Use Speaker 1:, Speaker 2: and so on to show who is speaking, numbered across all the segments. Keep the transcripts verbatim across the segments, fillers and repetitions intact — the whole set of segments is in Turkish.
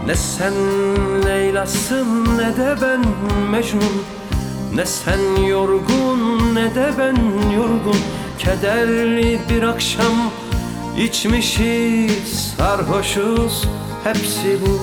Speaker 1: Ne sen Leyla'sın ne de ben Mecnun. Ne sen yorgun ne de ben yorgun. Kederli bir akşam içmişiz, sarhoşuz, hepsi bu.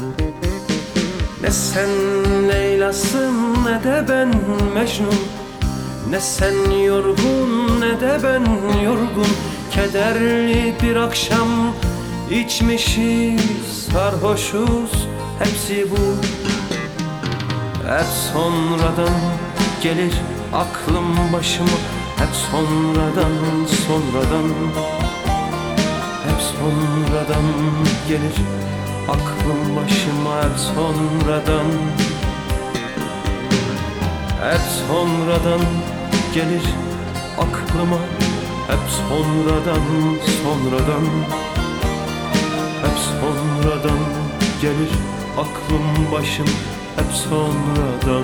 Speaker 1: Ne sen Leyla'sın ne de ben Mecnun. Ne sen yorgun ne de ben yorgun. Kederli bir akşam içmişiz, sarhoşuz, hepsi bu. Hep sonradan gelir aklım başıma. Hep sonradan, sonradan. Hep sonradan gelir aklım başıma. Hep sonradan. Hep sonradan gelir aklıma. Hep sonradan, sonradan. Hep sonradan gelir aklım başım. Hep sonradan.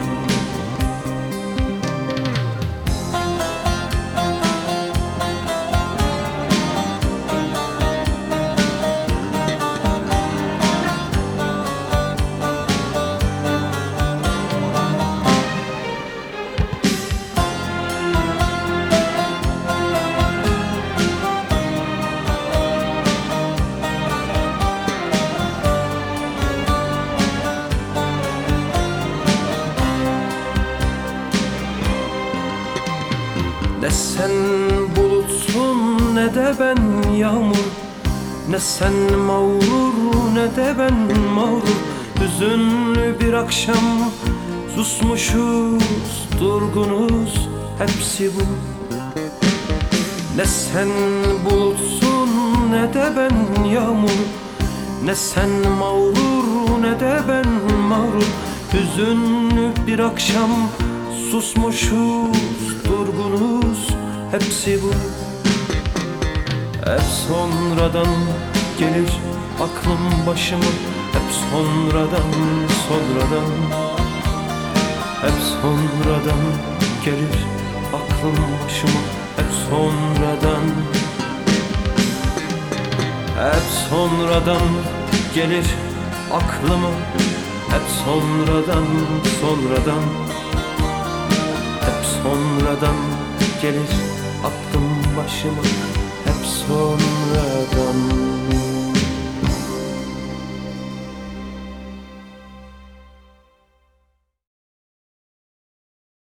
Speaker 1: Ne sen bulutsun ne de ben yağmur. Ne sen mağrur ne de ben mağrur. Hüzünlü bir akşam susmuşuz, durgunuz, hepsi bu. Ne sen bulutsun ne de ben yağmur. Ne sen mağrur ne de ben mağrur. Hüzünlü bir akşam susmuşuz, durgunuz, hepsi bu. Hep sonradan gelir aklım başıma. Hep sonradan, sonradan. Hep sonradan gelir aklım başıma. Hep sonradan. Hep sonradan gelir aklıma. Hep sonradan, sonradan. Hep sonradan gelir aklım başıma. Hep sonradan.